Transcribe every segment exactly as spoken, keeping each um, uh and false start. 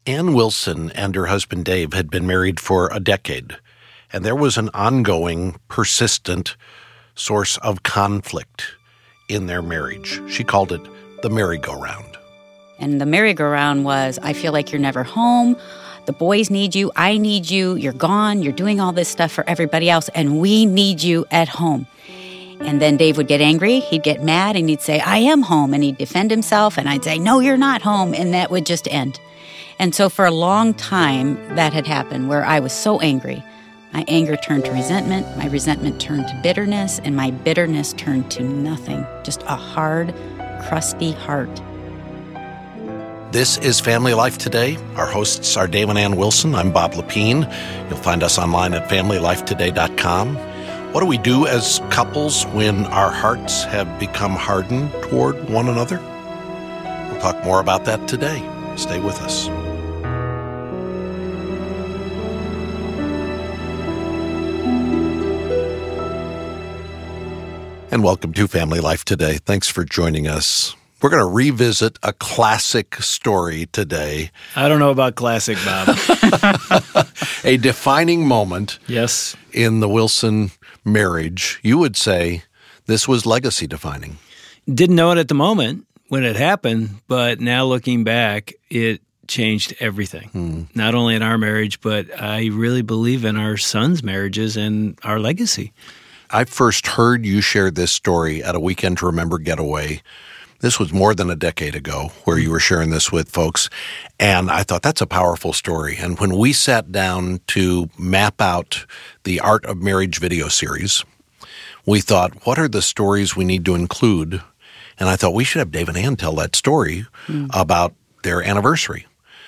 Ann Wilson and her husband Dave had been married for a decade, and there was an ongoing, persistent source of conflict in their marriage. She called it the merry-go-round. And the merry-go-round was, I feel like you're never home. The boys need you. I need you. You're gone. You're doing all this stuff for everybody else, and we need you at home. And then Dave would get angry. He'd get mad, and he'd say, I am home. And he'd defend himself, and I'd say, no, you're not home. And that would just end. And so for a long time, that had happened, where I was so angry. My anger turned to resentment. My resentment turned to bitterness. And my bitterness turned to nothing. Just a hard, crusty heart. This is Family Life Today. Our hosts are Dave and Ann Wilson. I'm Bob Lepine. You'll find us online at family life today dot com. What do we do as couples when our hearts have become hardened toward one another? We'll talk more about that today. Stay with us. And welcome to Family Life Today. Thanks for joining us. We're going to revisit a classic story today. I don't know about classic, Bob. A defining moment. Yes. In the Wilson marriage. You would say this was legacy defining. Didn't know it at the moment when it happened, but now looking back, it changed everything. Hmm. Not only in our marriage, but I really believe in our sons' marriages and our legacy. I first heard you share this story at a Weekend to Remember getaway. This was more than a decade ago where you were sharing this with folks, and I thought that's a powerful story. And when we sat down to map out the Art of Marriage video series, we thought, what are the stories we need to include? And I thought we should have Dave and Ann tell that story mm. about their anniversary.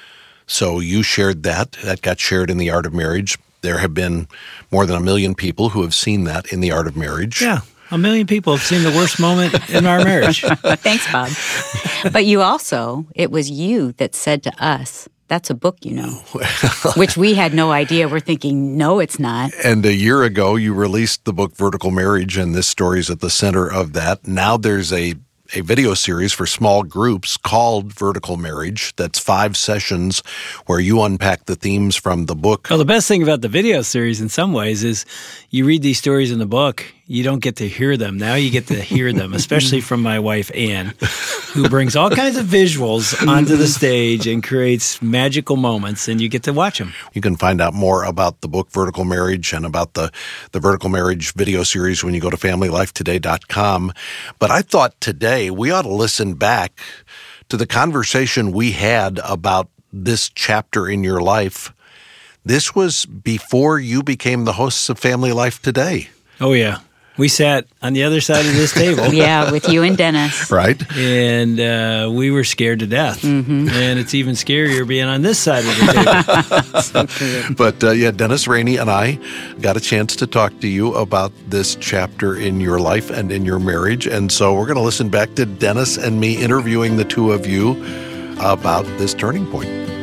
So you shared that. That got shared in the Art of Marriage. There have been more than a million people who have seen that in the Art of Marriage. Yeah. A million people have seen the worst moment in our marriage. Thanks, Bob. But you also, it was you that said to us, that's a book, you know, which we had no idea. We're thinking, no, it's not. And a year ago, you released the book Vertical Marriage, and this story is at the center of that. Now there's a a video series for small groups called Vertical Marriage. That's five sessions where you unpack the themes from the book. Well, the best thing about the video series in some ways is you read these stories in the book, you don't get to hear them. Now you get to hear them, especially from my wife, Ann, who brings all kinds of visuals onto the stage and creates magical moments, and you get to watch them. You can find out more about the book Vertical Marriage and about the, the Vertical Marriage video series when you go to family life today dot com. But I thought today we ought to listen back to the conversation we had about this chapter in your life. This was before you became the hosts of Family Life Today. Oh, yeah. We sat on the other side of this table. Yeah, with you and Dennis. Right. And uh, we were scared to death. Mm-hmm. And it's even scarier being on this side of the table. So true. But uh, yeah, Dennis Rainey and I got a chance to talk to you about this chapter in your life and in your marriage. And so we're going to listen back to Dennis and me interviewing the two of you about this turning point.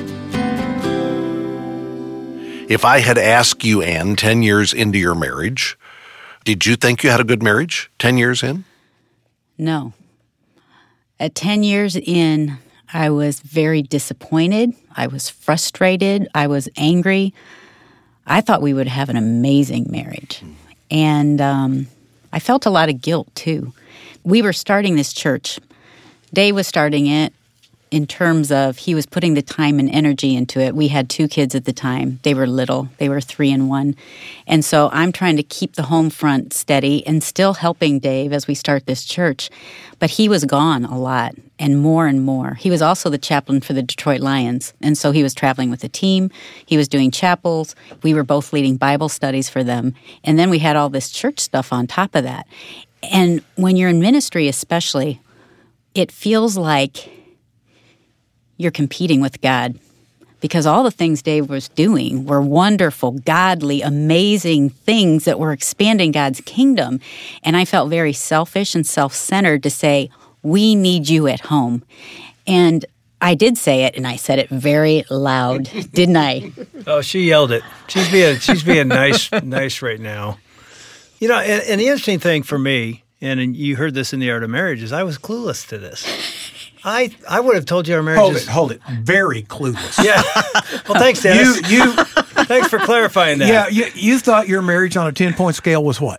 If I had asked you, Ann, ten years into your marriage, did you think you had a good marriage ten years in? No. At ten years in, I was very disappointed. I was frustrated. I was angry. I thought we would have an amazing marriage. And um, I felt a lot of guilt, too. We were starting this church. Dave was starting it in terms of he was putting the time and energy into it. We had two kids at the time. They were little. They were three and one. And so I'm trying to keep the home front steady and still helping Dave as we start this church. But he was gone a lot and more and more. He was also the chaplain for the Detroit Lions. And so he was traveling with the team. He was doing chapels. We were both leading Bible studies for them. And then we had all this church stuff on top of that. And when you're in ministry especially, it feels like you're competing with God, because all the things Dave was doing were wonderful, godly, amazing things that were expanding God's kingdom. And I felt very selfish and self-centered to say, we need you at home. And I did say it, and I said it very loud, didn't I? Oh, she yelled it. She's being she's being nice nice right now. You know, and, and the interesting thing for me, and you heard this in the Art of Marriage, is I was clueless to this. I, I would have told you our marriage Hold is... it, hold it. Very clueless. Yeah. Well, thanks, Dennis. You, you, Thanks for clarifying that. yeah, you, you thought your marriage on a ten-point scale was what?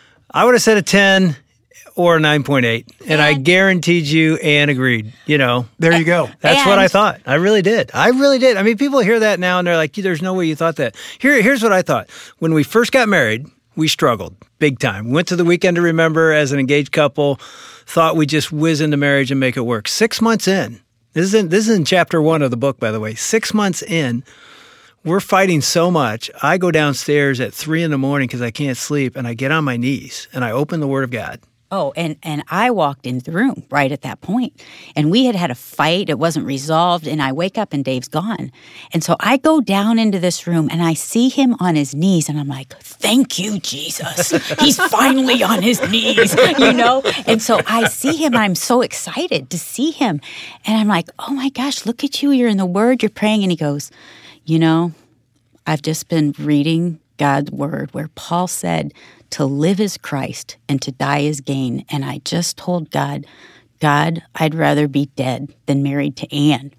I would have said a ten or a nine point eight, and, and I guaranteed you Ann agreed, you know. There you go. That's and, what I thought. I really did. I really did. I mean, people hear that now, and they're like, there's no way you thought that. Here, Here's what I thought. When we first got married, we struggled big time. Went to the Weekend to Remember as an engaged couple, thought we'd just whiz into marriage and make it work. Six months in, this is in, this is in chapter one of the book, by the way. Six months in, we're fighting so much. I go downstairs at three in the morning because I can't sleep, and I get on my knees, and I open the Word of God. Oh, and, and I walked into the room right at that point. And we had had a fight. It wasn't resolved. And I wake up and Dave's gone. And so I go down into this room and I see him on his knees. And I'm like, thank you, Jesus. He's finally on his knees, you know? And so I see him. And I'm so excited to see him. And I'm like, oh my gosh, look at you. You're in the Word. You're praying. And he goes, you know, I've just been reading God's Word where Paul said, to live is Christ and to die is gain. And I just told God, God, I'd rather be dead than married to Ann.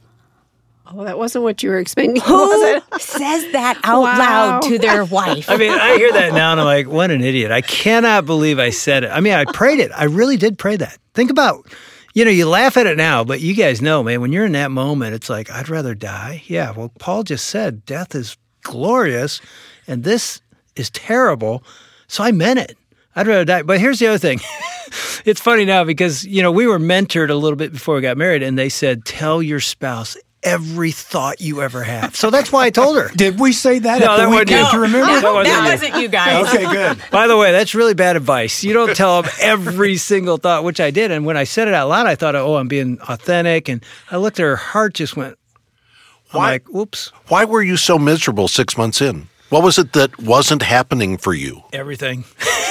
Oh, that wasn't what you were expecting, Who was it? says that out Wow. loud to their wife? I mean, I hear that now, and I'm like, what an idiot. I cannot believe I said it. I mean, I prayed it. I really did pray that. Think about, you know, you laugh at it now, but you guys know, man, when you're in that moment, it's like, I'd rather die. Yeah, well, Paul just said death is glorious, and this is terrible. So I meant it. I'd rather die. But here's the other thing. It's funny now because, you know, we were mentored a little bit before we got married, and they said, tell your spouse every thought you ever have. So that's why I told her. Did we say that No, at that the wasn't Weekend you. to Remember? That wasn't that you. wasn't you guys. Okay, good. By the way, that's really bad advice. You don't tell them every single thought, which I did. And when I said it out loud, I thought, oh, I'm being authentic. And I looked at her, heart just went, I'm Why? like, oops, Why were you so miserable six months in? What was it that wasn't happening for you? everything.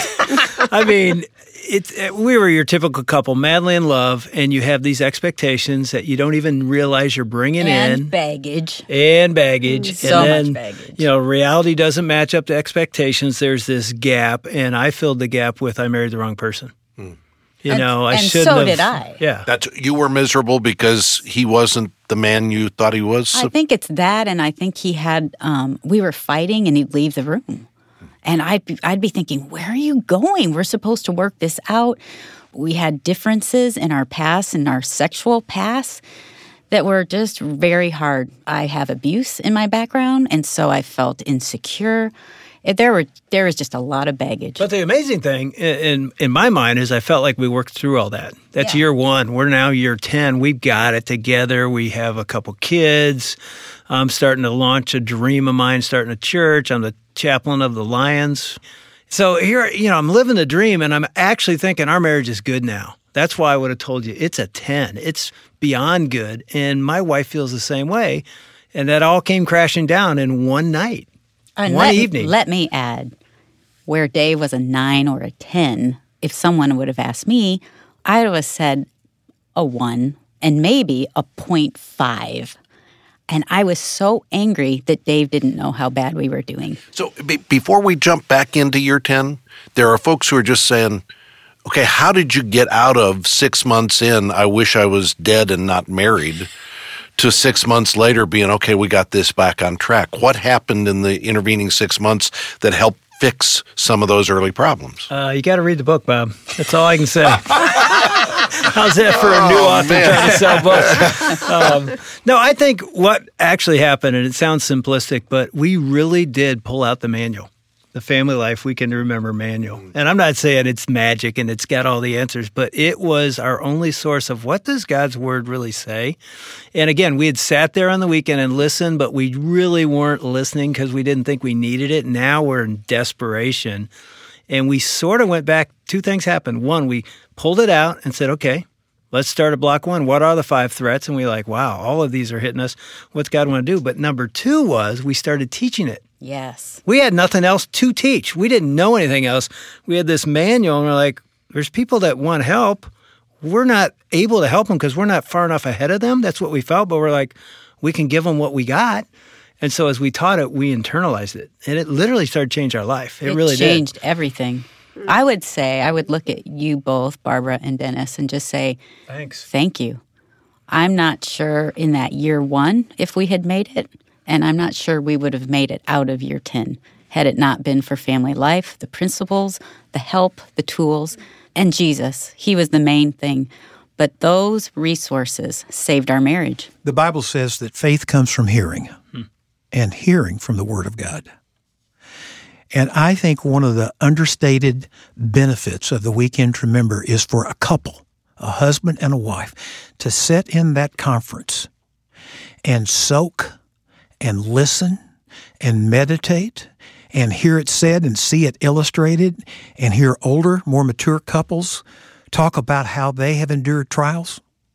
I mean, it's it, we were your typical couple, madly in love, and you have these expectations that you don't even realize you're bringing And in. baggage. And baggage. So and much then, baggage. You know, reality doesn't match up to expectations. There's this gap, and I filled the gap with I married the wrong person. You And- know, I and shouldn't so have. did I. Yeah. That's you were miserable because he wasn't the man you thought he was. I think it's that, and I think he had. Um, we were fighting, and he'd leave the room, and I'd be, I'd be thinking, "Where are you going? We're supposed to work this out." We had differences in our past and our sexual past that were just very hard. I have abuse in my background, and so I felt insecure. It, there were there was just a lot of baggage. But the amazing thing in, in in my mind is I felt like we worked through all that. That's Yeah. year one. We're now year ten. We've got it together. We have a couple kids. I'm starting to launch a dream of mine, starting a church. I'm the chaplain of the Lions. So here, you know, I'm living the dream, and I'm actually thinking our marriage is good now. That's why I would have told you it's a ten. It's beyond good. And my wife feels the same way. And that all came crashing down in one night. And One let, evening. Let me add, where Dave was a nine or a ten, if someone would have asked me, I would have said a one and maybe a point five. And I was so angry that Dave didn't know how bad we were doing. So be, before we jump back into year ten, there are folks who are just saying, okay, how did you get out of six months in, I wish I was dead and not married, to six months later being, okay, we got this back on track? What happened in the intervening six months that helped fix some of those early problems? Uh, you got to read the book, Bob. That's all I can say. How's that for a new Oh, author man. trying to sell books? Um, no, I think what actually happened, and it sounds simplistic, but we really did pull out the manual, the Family Life Weekend to Remember manual. And I'm not saying it's magic and it's got all the answers, but it was our only source of what does God's Word really say? And again, we had sat there on the weekend and listened, but we really weren't listening because we didn't think we needed it. Now we're in desperation. And we sort of went back. Two things happened. One, we pulled it out and said, okay, let's start at block one. What are the five threats? And we like, wow, all of these are hitting us. What's God want to do? But number two was we started teaching it. Yes. We had nothing else to teach. We didn't know anything else. We had this manual, and we're like, there's people that want help. We're not able to help them because we're not far enough ahead of them. That's what we felt. But we're like, we can give them what we got. And so as we taught it, we internalized it. And it literally started to change our life. It, It really changed did. everything. I would say, I would look at you both, Barbara and Dennis, and just say, Thanks. thank you. I'm not sure in that year one if we had made it, and I'm not sure we would have made it out of year ten had it not been for family life, the principles, the help, the tools, and Jesus. He was the main thing. But those resources saved our marriage. The Bible says that faith comes from hearing, hmm. and hearing from the Word of God. And I think one of the understated benefits of the Weekend to Remember is for a couple, a husband and a wife, to sit in that conference and soak and listen and meditate and hear it said and see it illustrated and hear older, more mature couples talk about how they have endured trials,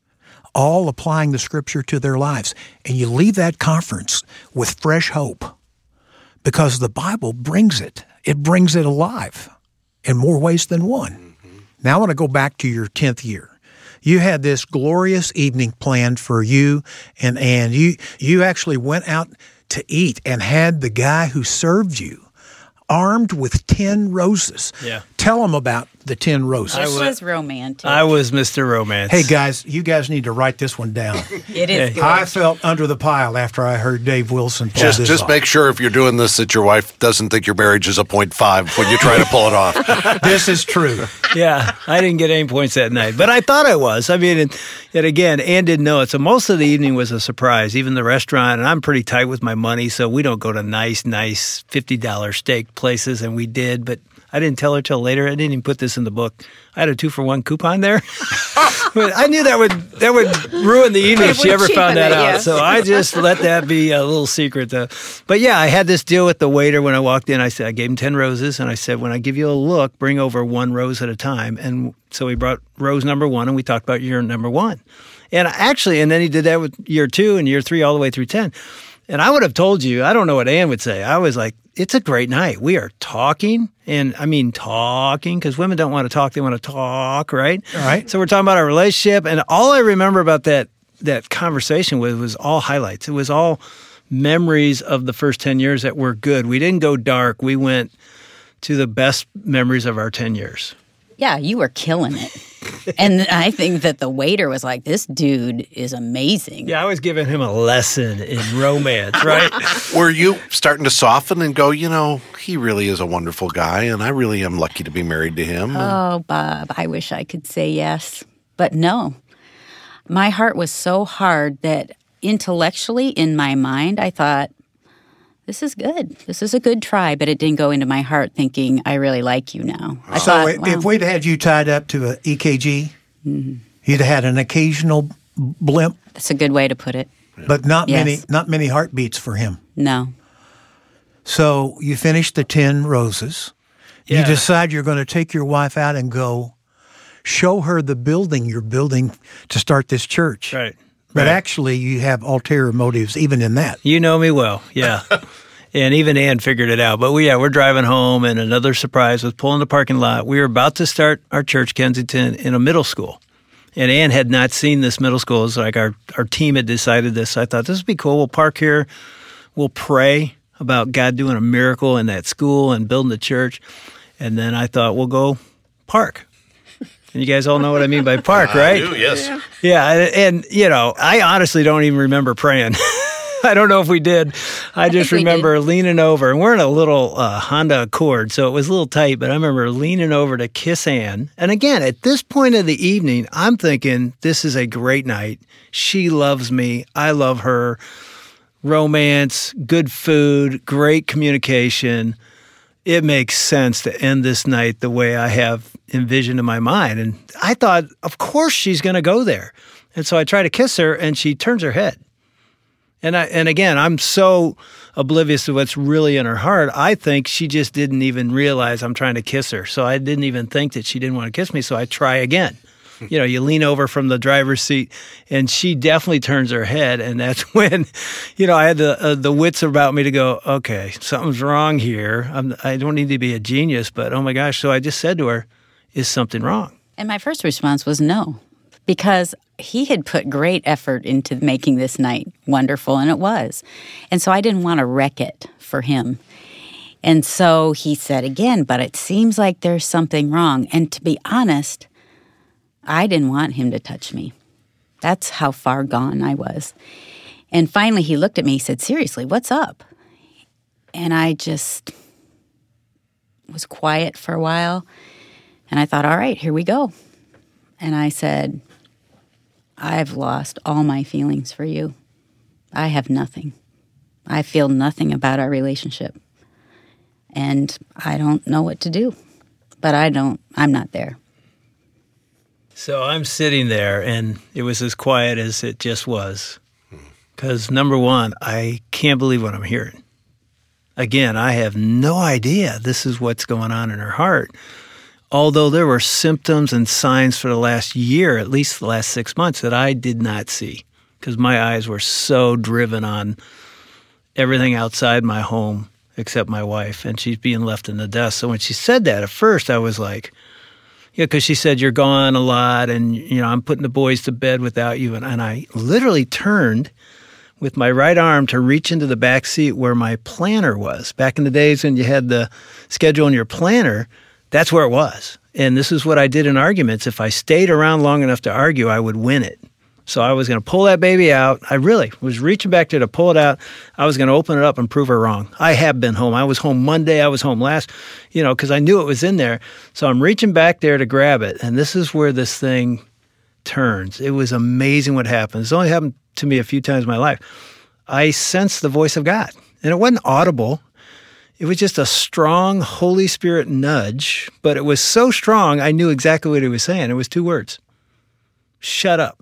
all applying the Scripture to their lives. And you leave that conference with fresh hope because the Bible brings it. It brings it alive in more ways than one. Mm-hmm. Now I want to go back to your tenth year. You had this glorious evening planned for you and Ann. You, you actually went out to eat and had the guy who served you armed with ten roses. Yeah. Tell them about the ten roses. This was romantic. I was Mister Romance. Hey, guys, you guys need to write this one down. It is good. I felt under the pile after I heard Dave Wilson pull Just this just off. make sure if you're doing this that your wife doesn't think your marriage is a point five when you try to pull it off. This is true. Yeah, I didn't get any points that night, but I thought I was. I mean, and, and again, Ann didn't know it, so most of the evening was a surprise, even the restaurant, and I'm pretty tight with my money, so we don't go to nice, nice fifty dollars steak places, and we did, but I didn't tell her till later. I didn't even put this in the book. I had a two-for-one coupon there. But I knew that would that would ruin the evening if she ever found that it, out. yeah. So I just let that be a little secret. Though. But yeah, I had this deal with the waiter when I walked in. I said I gave him ten roses, and I said, when I give you a look, bring over one rose at a time. And so he brought rose number one, and we talked about year number one. And actually, and then he did that with year two and year three all the way through ten. And I would have told you, I don't know what Ann would say. I was like, it's a great night. We are talking, and I mean talking, because women don't want to talk. They want to talk, right? All right. So we're talking about our relationship, and all I remember about that that conversation was, was all highlights. It was all memories of the first ten years that were good. We didn't go dark. We went to the best memories of our ten years. Yeah, you were killing it. And I think that the waiter was like, this dude is amazing. Yeah, I was giving him a lesson in romance, right? Were you starting to soften and go, you know, he really is a wonderful guy, and I really am lucky to be married to him? Oh, Bob, I wish I could say yes. But no. My heart was so hard that intellectually in my mind, I thought, this is good. This is a good try, but it didn't go into my heart thinking, I really like you now. I So thought, if wow. we'd had you tied up to an E K G, mm-hmm. you'd have had an occasional blimp, That's a good way to put it. but not Yes. many not many heartbeats for him. No. So you finish the ten roses. Yeah. You decide you're going to take your wife out and go show her the building you're building to start this church. Right. But right. actually, you have ulterior motives even in that. You know me well, yeah. And even Ann figured it out. But we, yeah, we're driving home, and another surprise was pulling the parking lot. We were about to start our church, Kensington, in a middle school. And Ann had not seen this middle school. It's like our, our team had decided this. So I thought, this would be cool. We'll park here. We'll pray about God doing a miracle in that school and building the church. And then I thought, we'll go park. And you guys all know what I mean by park, right? I do, yes. Yeah. Yeah, and, and, you know, I honestly don't even remember praying. I don't know if we did. I just think we remember leaning over, and we're in a little uh, Honda Accord, so it was a little tight, but I remember leaning over to kiss Ann. And again, at this point of the evening, I'm thinking, this is a great night. She loves me. I love her. Romance, good food, great communication. It makes sense to end this night the way I have envisioned in my mind. And I thought, of course she's going to go there. And so I try to kiss her, and she turns her head. And I, and again, I'm so oblivious to what's really in her heart. I think she just didn't even realize I'm trying to kiss her. So I didn't even think that she didn't want to kiss me. So I try again. You know, you lean over from the driver's seat, and she definitely turns her head. And that's when, you know, I had the uh, the wits about me to go, okay, something's wrong here. I'm, I don't need to be a genius, but oh my gosh. So I just said to her, is something wrong? And my first response was no, because he had put great effort into making this night wonderful, and it was. And so I didn't want to wreck it for him. And so he said again, but it seems like there's something wrong. And to be honest, I didn't want him to touch me. That's how far gone I was. And finally he looked at me, he said, seriously, what's up? And I just was quiet for a while. And I thought, all right, here we go. And I said, I've lost all my feelings for you. I have nothing. I feel nothing about our relationship. And I don't know what to do. But I don't, I'm not there. So I'm sitting there, and it was as quiet as it just was. Because, number one, I can't believe what I'm hearing. Again, I have no idea this is what's going on in her heart. Although there were symptoms and signs for the last year, at least the last six months, that I did not see. Because my eyes were so driven on everything outside my home except my wife, and she's being left in the dust. So when she said that, at first I was like, yeah, because she said, you're gone a lot, and, you know, I'm putting the boys to bed without you. And, and I literally turned with my right arm to reach into the back seat where my planner was. Back in the days when you had the schedule in your planner, that's where it was. And this is what I did in arguments. If I stayed around long enough to argue, I would win it. So I was going to pull that baby out. I really was reaching back there to pull it out. I was going to open it up and prove her wrong. I have been home. I was home Monday. I was home last, you know, because I knew it was in there. So I'm reaching back there to grab it. And this is where this thing turns. It was amazing what happened. It's only happened to me a few times in my life. I sensed the voice of God. And it wasn't audible. It was just a strong Holy Spirit nudge. But it was so strong, I knew exactly what he was saying. It was two words. Shut up.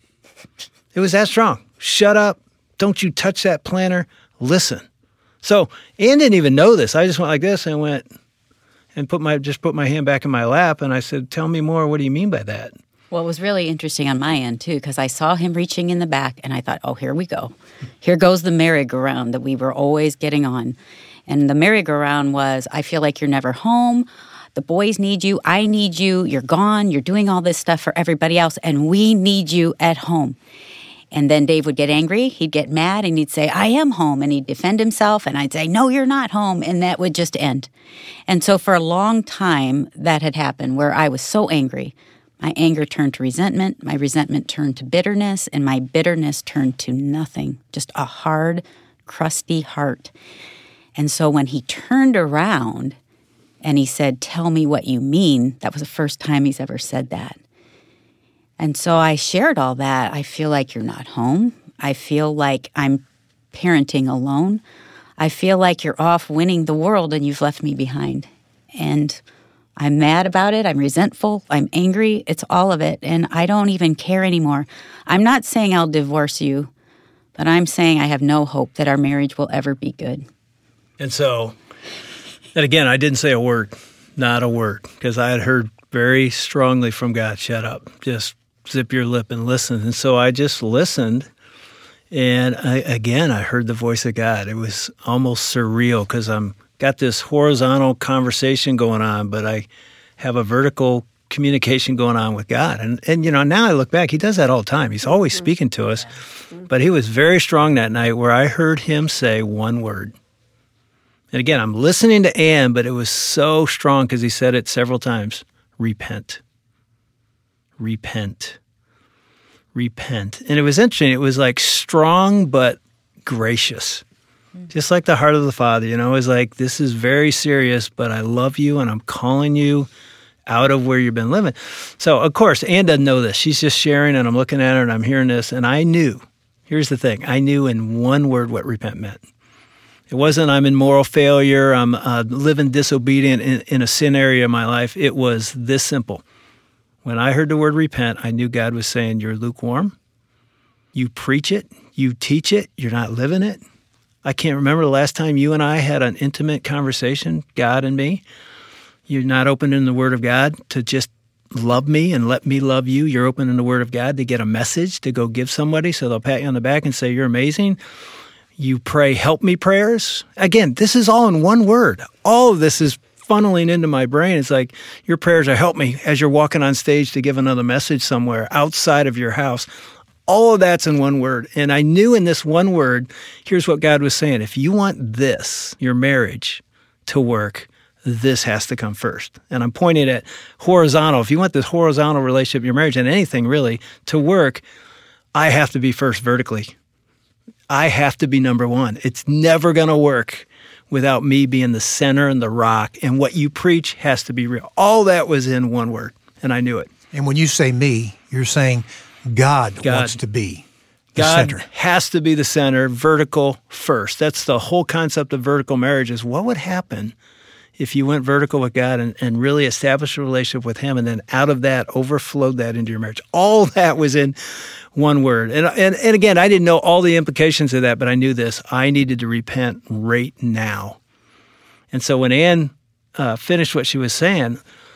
It was that strong. Shut up. Don't you touch that planner. Listen. So Ann didn't even know this. I just went like this and went and put my just put my hand back in my lap. And I said, tell me more. What do you mean by that? Well, it was really interesting on my end, too, because I saw him reaching in the back, and I thought, oh, here we go. Here goes the merry-go-round that we were always getting on. And the merry-go-round was, I feel like you're never home. The boys need you. I need you. You're gone. You're doing all this stuff for everybody else, and we need you at home. And then Dave would get angry. He'd get mad, and he'd say, I am home. And he'd defend himself, and I'd say, no, you're not home. And that would just end. And so for a long time, that had happened where I was so angry. My anger turned to resentment. My resentment turned to bitterness, and my bitterness turned to nothing, just a hard, crusty heart. And so when he turned around and he said, tell me what you mean, that was the first time he's ever said that. And so I shared all that. I feel like you're not home. I feel like I'm parenting alone. I feel like you're off winning the world and you've left me behind. And I'm mad about it. I'm resentful. I'm angry. It's all of it. And I don't even care anymore. I'm not saying I'll divorce you, but I'm saying I have no hope that our marriage will ever be good. And so, and again, I didn't say a word, not a word, because I had heard very strongly from God, shut up, just zip your lip and listen. And so I just listened. And I, again, I heard the voice of God. It was almost surreal because I'm got this horizontal conversation going on, but I have a vertical communication going on with God. And, and you know, now I look back, he does that all the time. He's always mm-hmm. speaking to us. Mm-hmm. But he was very strong that night where I heard him say one word. And again, I'm listening to Ann, but it was so strong because he said it several times. Repent. Repent. Repent. And it was interesting. It was like strong but gracious. Just like the heart of the Father, you know, it's like, this is very serious, but I love you and I'm calling you out of where you've been living. So, of course, Ann doesn't know this. She's just sharing and I'm looking at her and I'm hearing this. And I knew, here's the thing, I knew in one word what repent meant. It wasn't I'm in moral failure, I'm uh, living disobedient in, in a sin area of my life. It was this simple. When I heard the word repent, I knew God was saying, you're lukewarm, you preach it, you teach it, you're not living it. I can't remember the last time you and I had an intimate conversation, God and me. You're not opening the Word of God to just love me and let me love you. You're opening the Word of God to get a message to go give somebody so they'll pat you on the back and say, you're amazing. You pray, help me prayers. Again, this is all in one word. All of this is funneling into my brain. It's like your prayers are help me as you're walking on stage to give another message somewhere outside of your house. All of that's in one word. And I knew in this one word, here's what God was saying. If you want this, your marriage, to work, this has to come first. And I'm pointing at horizontal. If you want this horizontal relationship, your marriage, and anything really, to work, I have to be first vertically. I have to be number one. It's never going to work without me being the center and the rock, and what you preach has to be real. All that was in one word, and I knew it. And when you say me, you're saying God, God. wants to be the God center. has to be the center, vertical first. That's the whole concept of vertical marriage, is what would happen if you went vertical with God and, and really established a relationship with Him, and then out of that overflowed that into your marriage. All that was in one word. And, and and again, I didn't know all the implications of that, but I knew this. I needed to repent right now. And so when Ann uh, finished what she was saying,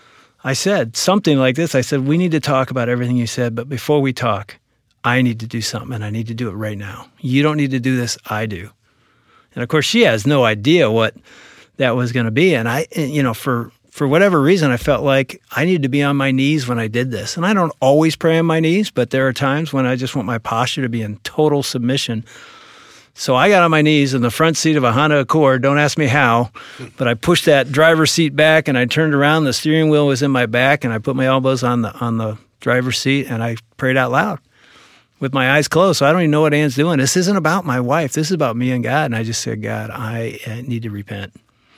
I said something like this. I said, we need to talk about everything you said, but before we talk, I need to do something, and I need to do it right now. You don't need to do this, I do. And of course, she has no idea what that was going to be. And I, you know, for, for whatever reason, I felt like I needed to be on my knees when I did this. And I don't always pray on my knees, but there are times when I just want my posture to be in total submission. So I got on my knees in the front seat of a Honda Accord. Don't ask me how, but I pushed that driver's seat back and I turned around. The steering wheel was in my back, and I put my elbows on the on the driver's seat, and I prayed out loud with my eyes closed. So I don't even know what Ann's doing. This isn't about my wife. This is about me and God. And I just said, God, I need to repent.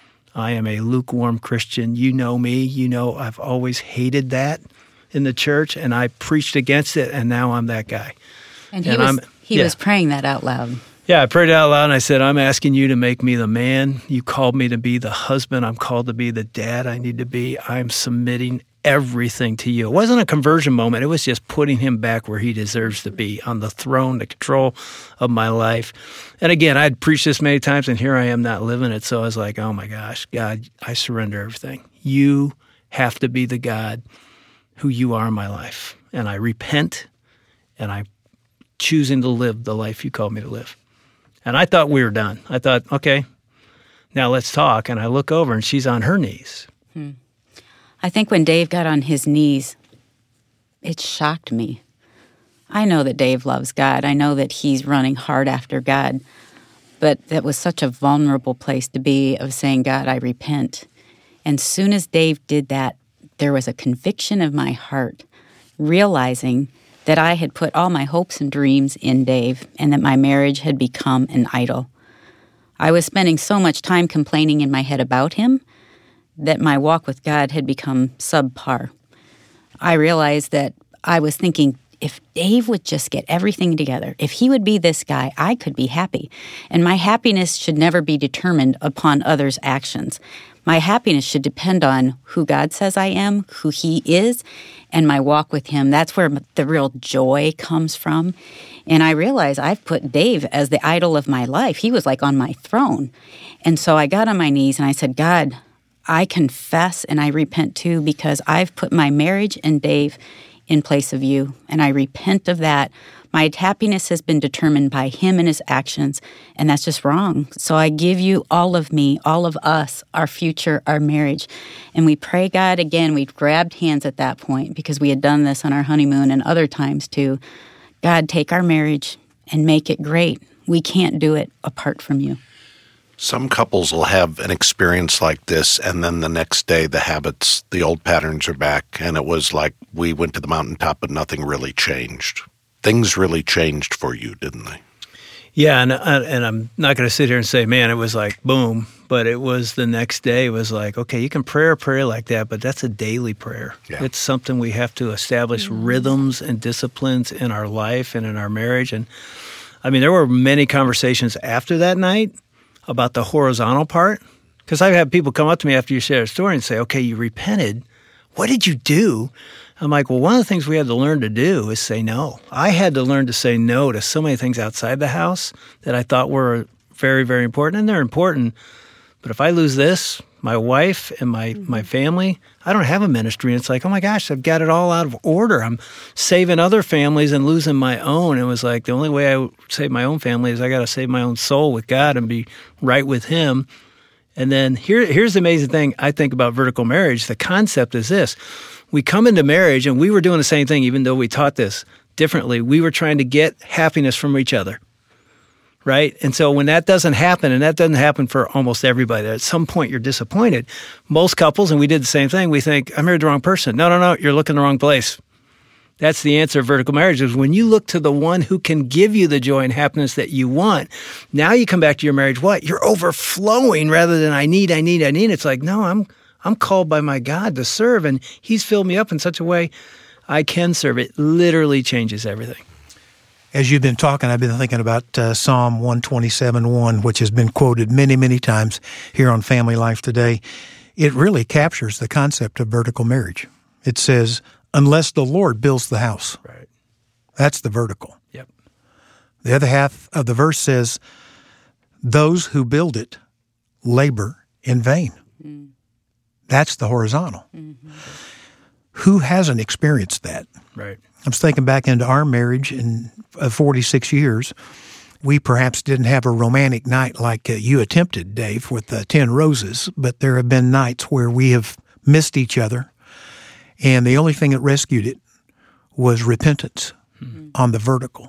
I am a lukewarm Christian. You know me. You know I've always hated that in the church, and I preached against it, and now I'm that guy. And he and was I'm, he yeah. was praying that out loud. Yeah, I prayed out loud, and I said, I'm asking you to make me the man. You called me to be the husband. I'm called to be the dad I need to be. I'm submitting everything to you. It wasn't a conversion moment. It was just putting him back where he deserves to be, on the throne, the control of my life. And again, I'd preached this many times, and here I am not living it. So I was like, oh my gosh, God, I surrender everything. You have to be the God who you are in my life. And I repent, and I'm choosing to live the life you called me to live. And I thought we were done. I thought, okay, now let's talk. And I look over, and she's on her knees. Hmm. I think when Dave got on his knees, it shocked me. I know that Dave loves God. I know that he's running hard after God. But that was such a vulnerable place to be, of saying, God, I repent. And soon as Dave did that, there was a conviction of my heart, realizing that I had put all my hopes and dreams in Dave, and that my marriage had become an idol. I was spending so much time complaining in my head about him that my walk with God had become subpar. I realized that I was thinking, if Dave would just get everything together, if he would be this guy, I could be happy. And my happiness should never be determined upon others' actions. My happiness should depend on who God says I am, who He is, and my walk with Him. That's where the real joy comes from. And I realized I've put Dave as the idol of my life. He was like on my throne. And so I got on my knees and I said, God, I confess and I repent too, because I've put my marriage and Dave in place of you, and I repent of that. My happiness has been determined by him and his actions, and that's just wrong. So I give you all of me, all of us, our future, our marriage. And we pray, God, again, we grabbed hands at that point, because we had done this on our honeymoon and other times too. God, take our marriage and make it great. We can't do it apart from you. Some couples will have an experience like this, and then the next day the habits, the old patterns are back, and it was like we went to the mountaintop, but nothing really changed. Things really changed for you, didn't they? Yeah, and and I'm not going to sit here and say, man, it was like boom, but it was the next day. It was like, okay, you can pray a prayer like that, but that's a daily prayer. Yeah. It's something we have to establish mm-hmm. rhythms and disciplines in our life and in our marriage. And I mean, there were many conversations after that night about the horizontal part, because I've had people come up to me after you share a story and say, okay, you repented. What did you do? I'm like, well, one of the things we had to learn to do is say no. I had to learn to say no to so many things outside the house that I thought were very, very important, and they're important. But if I lose this, my wife and my, mm-hmm. my family, I don't have a ministry. And it's like, oh my gosh, I've got it all out of order. I'm saving other families and losing my own. It was like, the only way I would save my own family is I got to save my own soul with God and be right with Him. And then here, here's the amazing thing I think about vertical marriage. The concept is this. We come into marriage, and we were doing the same thing, even though we taught this differently. We were trying to get happiness from each other, right? And so when that doesn't happen, and that doesn't happen for almost everybody, at some point you're disappointed. Most couples, and we did the same thing, we think, I married the wrong person. No, no, no, you're looking the wrong place. That's the answer of vertical marriage, is when you look to the one who can give you the joy and happiness that you want. Now you come back to your marriage, what? You're overflowing rather than I need, I need, I need. It's like, no, I'm I'm called by my God to serve, and he's filled me up in such a way I can serve. It literally changes everything. As you've been talking, I've been thinking about uh, Psalm one twenty-seven one, which has been quoted many, many times here on Family Life Today. It really captures the concept of vertical marriage. It says, unless the Lord builds the house. Right. That's the vertical. Yep. The other half of the verse says, those who build it labor in vain. Mm. That's the horizontal. Mm-hmm. Who hasn't experienced that? Right. I was thinking back into our marriage in uh, forty-six years. We perhaps didn't have a romantic night like uh, you attempted, Dave, with uh, ten roses, but there have been nights where we have missed each other, and the only thing that rescued it was repentance mm-hmm. on the vertical,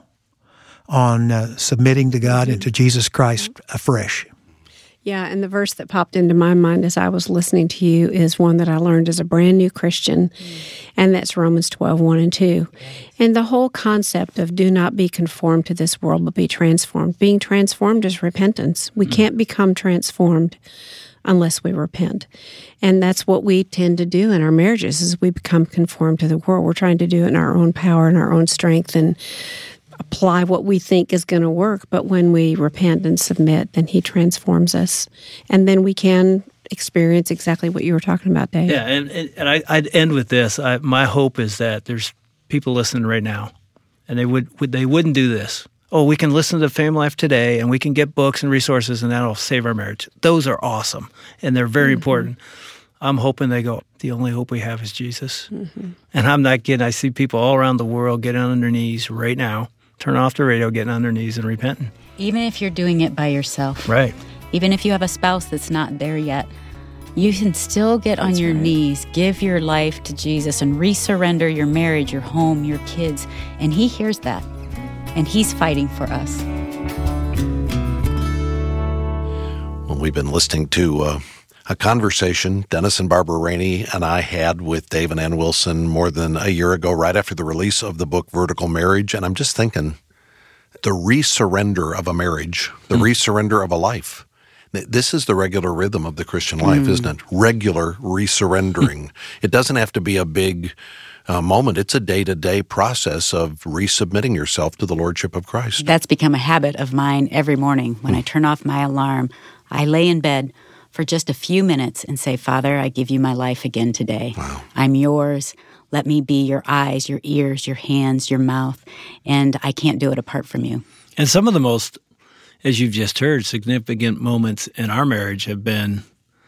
on uh, submitting to God mm-hmm. and to Jesus Christ afresh. Yeah, and the verse that popped into my mind as I was listening to you is one that I learned as a brand new Christian, mm. and that's Romans twelve, one and two. And the whole concept of do not be conformed to this world, but be transformed. Being transformed is repentance. We mm. can't become transformed unless we repent. And that's what we tend to do in our marriages, is we become conformed to the world. We're trying to do it in our own power and our own strength and apply what we think is going to work. But when we repent and submit, then he transforms us. And then we can experience exactly what you were talking about, Dave. Yeah, and, and, and I, I'd end with this. I, my hope is that there's people listening right now, and they would, would they wouldn't do this. Oh, we can listen to Family Life Today, and we can get books and resources, and that'll save our marriage. Those are awesome, and they're very mm-hmm. important. I'm hoping they go, the only hope we have is Jesus. Mm-hmm. And I'm not kidding. I see people all around the world getting on their knees right now, turn off the radio, getting on their knees and repenting. Even if you're doing it by yourself. Right. Even if you have a spouse that's not there yet, you can still get on that's your right. knees, give your life to Jesus, and resurrender your marriage, your home, your kids. And he hears that. And he's fighting for us. Well, we've been listening to uh, a conversation Dennis and Barbara Rainey and I had with Dave and Ann Wilson more than a year ago, right after the release of the book Vertical Marriage. And I'm just thinking, the resurrender of a marriage, the mm. resurrender of a life. This is the regular rhythm of the Christian life, mm. isn't it? Regular resurrendering. It doesn't have to be a big uh, moment. It's a day-to-day process of resubmitting yourself to the Lordship of Christ. That's become a habit of mine every morning. When mm. I turn off my alarm, I lay in bed for just a few minutes and say, Father, I give you my life again today. Wow. I'm yours. Let me be your eyes, your ears, your hands, your mouth, and I can't do it apart from you. And some of the most, as you've just heard, significant moments in our marriage have been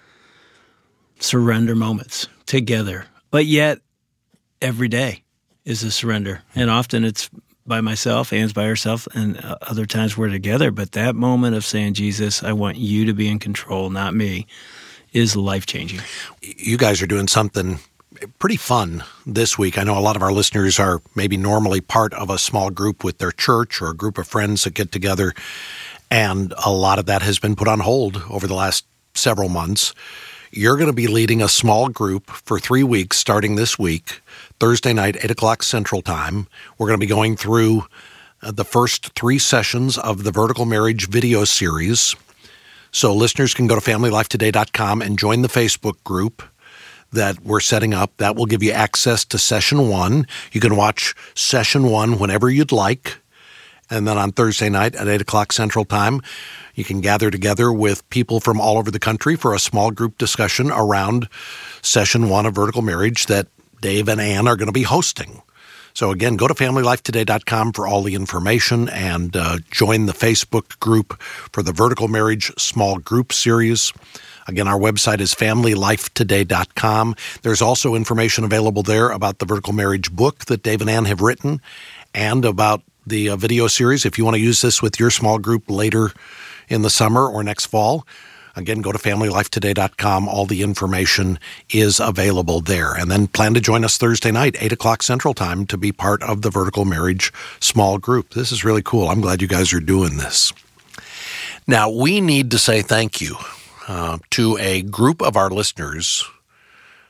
surrender moments together. But yet, every day is a surrender. And often it's by myself, Ann's by herself, and other times we're together. But that moment of saying, Jesus, I want you to be in control, not me, is life-changing. You guys are doing something pretty fun this week. I know a lot of our listeners are maybe normally part of a small group with their church or a group of friends that get together, and a lot of that has been put on hold over the last several months. You're going to be leading a small group for three weeks starting this week, Thursday night, eight o'clock Central Time. We're going to be going through the first three sessions of the Vertical Marriage video series. So listeners can go to family life today dot com and join the Facebook group that we're setting up. That will give you access to session one. You can watch session one whenever you'd like. And then on Thursday night at eight o'clock Central Time, you can gather together with people from all over the country for a small group discussion around session one of Vertical Marriage that Dave and Ann are going to be hosting. So again, go to family life today dot com for all the information and uh, join the Facebook group for the Vertical Marriage Small Group Series. Again, our website is family life today dot com. There's also information available there about the Vertical Marriage book that Dave and Ann have written and about the uh, video series. If you want to use this with your small group later in the summer or next fall, again, go to family life today dot com. All the information is available there. And then plan to join us Thursday night, eight o'clock Central Time, to be part of the Vertical Marriage small group. This is really cool. I'm glad you guys are doing this. Now, we need to say thank you Uh, to a group of our listeners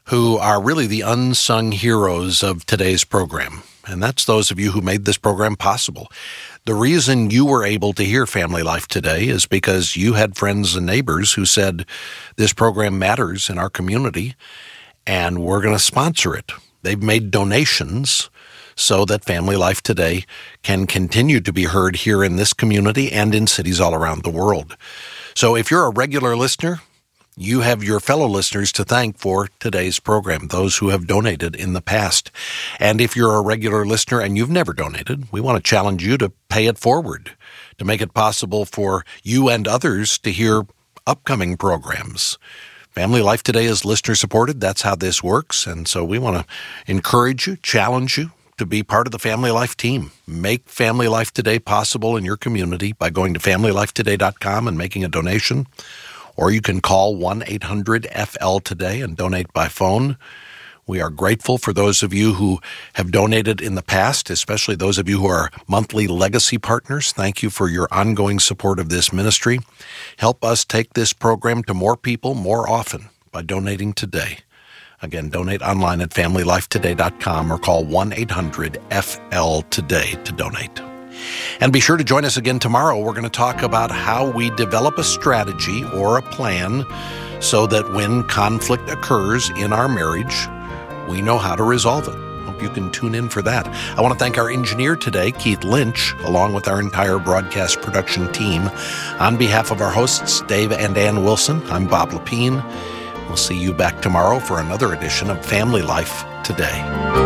who are really the unsung heroes of today's program. And that's those of you who made this program possible. The reason you were able to hear Family Life today is because you had friends and neighbors who said, this program matters in our community, and we're going to sponsor it. They've made donations so that Family Life Today can continue to be heard here in this community and in cities all around the world. So if you're a regular listener, you have your fellow listeners to thank for today's program, those who have donated in the past. And if you're a regular listener and you've never donated, we want to challenge you to pay it forward, to make it possible for you and others to hear upcoming programs. Family Life Today is listener-supported. That's how this works. And so we want to encourage you, challenge you to be part of the Family Life team. Make Family Life Today possible in your community by going to family life today dot com and making a donation. Or you can call one eight hundred F L today and donate by phone. We are grateful for those of you who have donated in the past, especially those of you who are monthly legacy partners. Thank you for your ongoing support of this ministry. Help us take this program to more people more often by donating today. Again, donate online at family life today dot com or call one eight hundred F L today to donate. And be sure to join us again tomorrow. We're going to talk about how we develop a strategy or a plan so that when conflict occurs in our marriage, we know how to resolve it. Hope you can tune in for that. I want to thank our engineer today, Keith Lynch, along with our entire broadcast production team. On behalf of our hosts, Dave and Ann Wilson, I'm Bob Lepine. We'll see you back tomorrow for another edition of Family Life Today.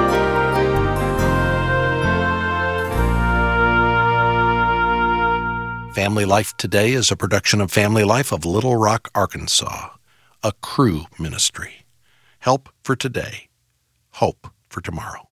Family Life Today is a production of Family Life of Little Rock, Arkansas, a Cru ministry. Help for today, hope for tomorrow.